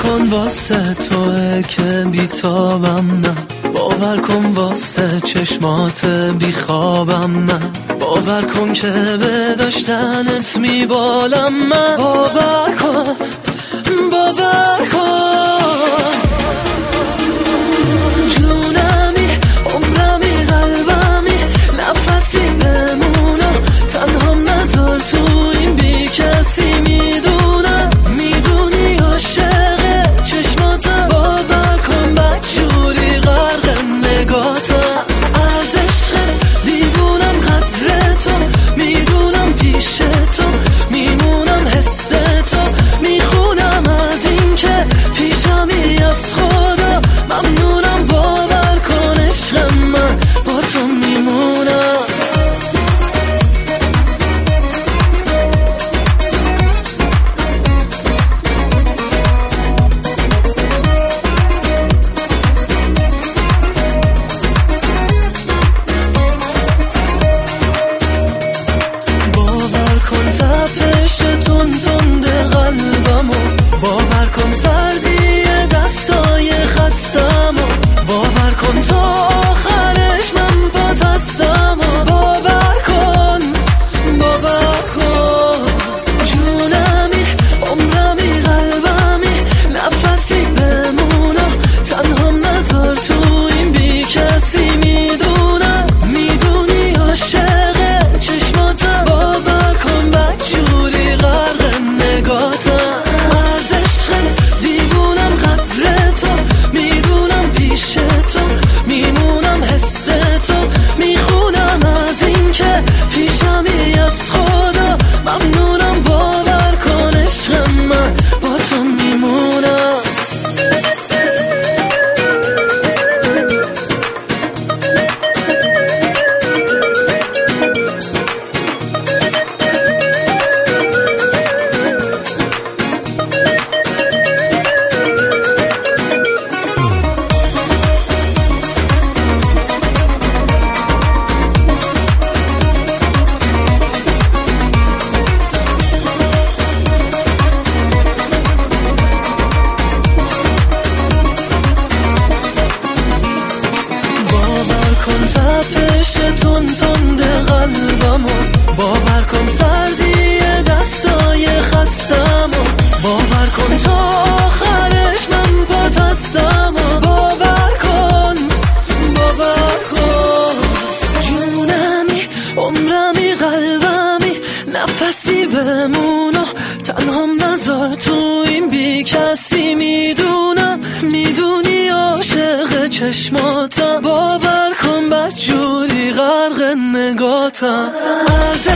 کن واسه توه که بیتابم نه، باور کن واسه چشمات بیخوابم نه، باور کن که به داشتنت میبالم من، باور کن باور کن. جونمی عمرمی قلبمی نفسی بمونم، تنهام نذار تو این بی کسی. میدونم میدونی عاشق چشماتم، باور کن بدجوری غرق نگاتم. از عشقت دیوونم قدر تو، میدونم پیش تو میمونم حس تو، میخونم از این که پیشمی از خدا. ممنونم باور کن عشق من با تو میمونم. باور کن تپش تند قلبمو، باور کن سردی دستای خستمو، باور کن تا آخرش من پات هستمو، باور کن باور کن. جونمی عمرمی قلبمی نفسی بمونم، تنهام نذار تو این بی کسی. میدونم میدونی عاشق چشماتم، باور کن بدجوری غرق نگاتم. از عشقت دیوونم قدر تو، میدونم پیش تو میمونم حس تو، میخونم از این که پیشمی از خدا. ممنونم باور کن عشق من با تو میمونم. کن تپش تند قلبمو، باور کن سردی دستای خستمو، باور کن تا آخرش من پات هستمو، باور کن باور کن. جونمی عمرمی قلبمی نفسی بمونم، تنهام نذار تو این بی کسی. میدونم میدونی عاشق چشماتم، باور کن بدجوری غرق نگاتم. از